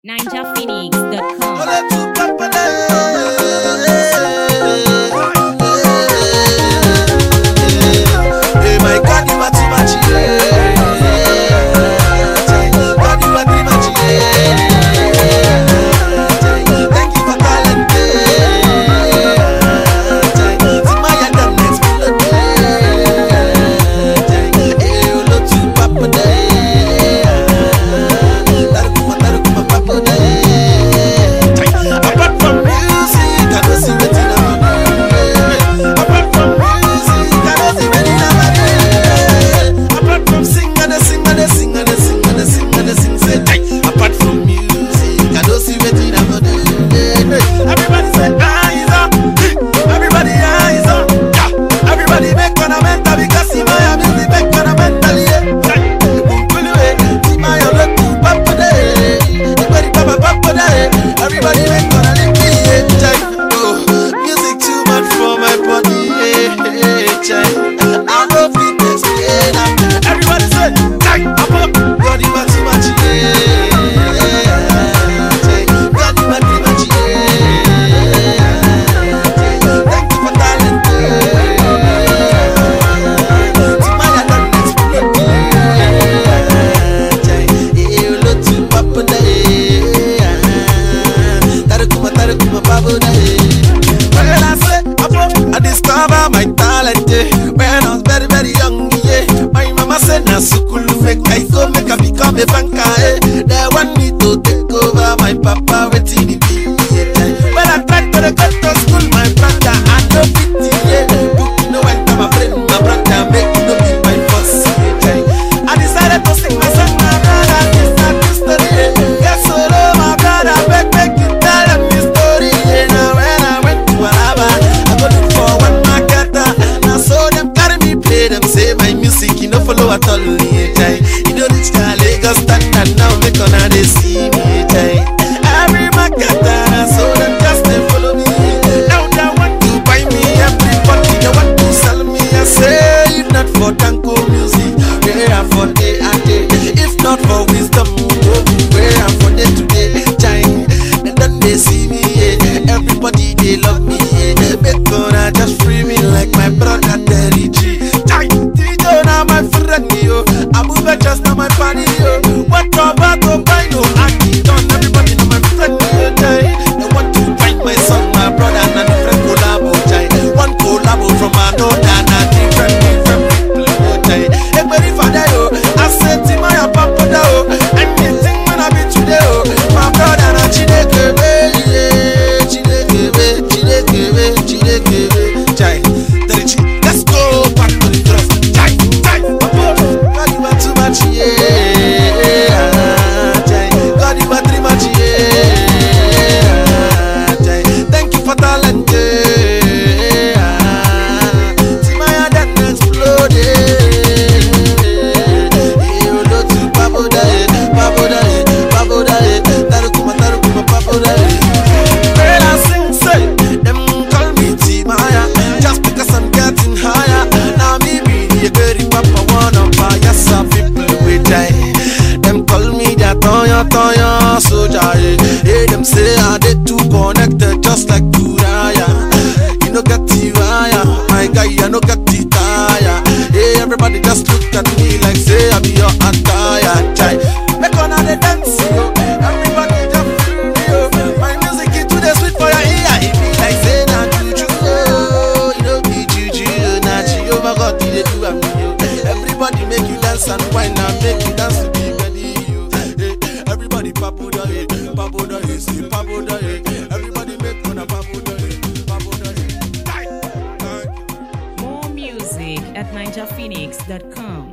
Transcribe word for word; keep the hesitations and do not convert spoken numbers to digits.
ninja phoenix dot com. Hey, my God, you are too much, yeah. God, you are too much, yeah. Thank you for calling, yeah. See my hand on next melody. Hey, you look too papa, Tarukuma, Tarukuma, papa, apart from music, I don't see what you know. Apart from music, I don't see what you know. Apart from sing and sing and sing and sing and sing and sing, say, apart from music, I don't see what you know. Everybody say, eyes on, everybody eyes on, everybody make an mental because see my music make an mental, yeah. Everybody make an mental, oh, music too much for my body, yeah. I love it, yeah. Everybody say, apart, God, you are too much, yeah. God, you are too much, yeah. Thank you for talent, yeah. Timaya done explode, yeah. You look too popular, yeah. Tarukuma, Tarukuma, babu, yeah. When I say, I discover my talent, yeah. When I was very, very young, yeah. My mama said, na sukulu make I go make I become a banker, eh. They want me to take over my papa waiting the be, yeah. When I tried to go to school, my brother, I no pity, yeah. Book no one to my friend, my brother, make no be my boss, yeah. I decided to sing my song, my brother, this not the story, yeah. Yes, solo, my brother, make, make you tell them the story, yeah. Now when I went to Alaba, I go look for one marketer. Now so them carry me play, them say my music, you know, follow at all, yeah. You don't reach the Lagos standard now, make on how they see me, yeah. Every marketer, so them just they follow me. Now they want to buy me, everybody they want to sell me. I say, if not for Danko music, where I'm for day and day. If not for wisdom, where I'm for day to day. And then they see me, yeah. Everybody they love me, yeah. Make gonna just free me like my brother Terry G. Tijo now my friend, yo. Abuba just now my party, yo. What about to buy no acting done? Everybody know my friend, yo. They want to find my son, my brother, and a different collabo, jai. One collabo from another, and a different, different people, yo, jai. Everybody father, yo. I said to my papa, yo. Anything when I be today, yo. My brother, and Chineke, yeah. Chineke, Chineke, Chineke, jai. Terry G, let's go back to the cross, jai, jai. God, you are too much, yeah. Jai. God, you are too much, yeah. Jai. Thank you for talent, yeah. Timaya done exploded. You look too papoda, papoda, papoda. Tarukuma, Tarukuma, papoda. When I sing, say, them call me Timaya, just because I'm getting higher. Now me be the very papa one of my yes, people with die. Them call me that Toya Toya soldier. Hey, them say I they too connected just like Turaya. You know got the wire, my guy, I know got the tire. Hey, everybody just look at me like say I be your attire. Chai. Make on the dance, yo. Everybody just feel me, yo. My music is too the sweet for your ear. It be like say na juju, oh. You know be juju, na Jehovah God did they do a me, yo. Everybody make you dance and wine and make you dance to be ready, yo. Hey, everybody papoda, hey, papoda, hey, say papoda, hey. Everybody make una papoda, hey, papoda, hey. More music at ninja phoenix dot com.